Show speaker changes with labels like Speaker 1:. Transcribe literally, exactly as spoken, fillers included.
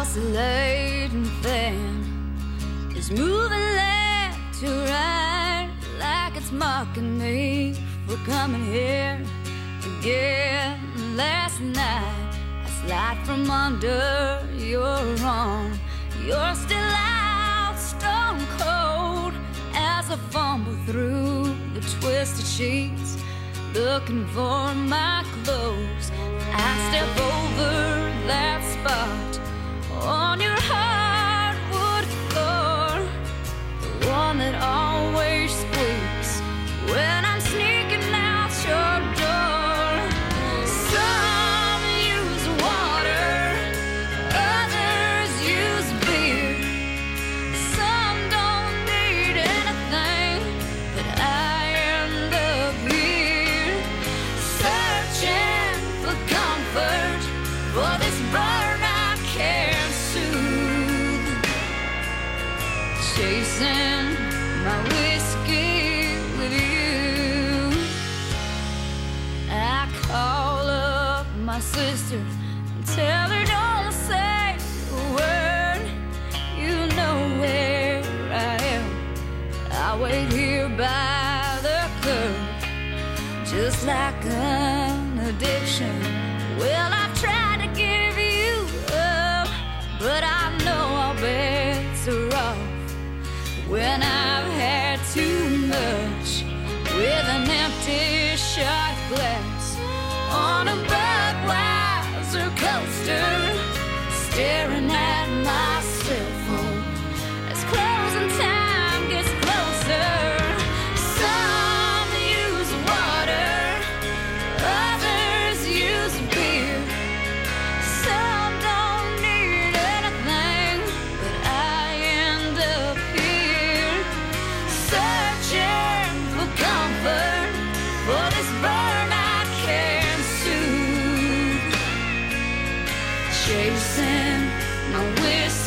Speaker 1: oscillating fan is moving left to right, like it's mocking me for coming here again. Last night I slide from under your arm. You're still out, stone cold, as I fumble through the twisted sheets, looking for my clothes. I step over that spot on your hardwood floor, the one that always squeaks when I'm sneaking out your door. Some use water, others use beer. Some don't need anything, but I end up here searching for comfort for this burn I can't soothe, chasing my whiskey with you. I call up my sister and tell her don't say a word. You know where I am. I wait here by the curb, just like an addiction. Well, I've tried to give you up, but I know all bets are off when I've had too much, with an empty shot glass on a Budweiser coaster, staring at my cell phone as closing time gets closer. Some use water, others use beer. Some don't need anything, but I end up here searching for comfort for this burn I can't soothe, chasing my whiskey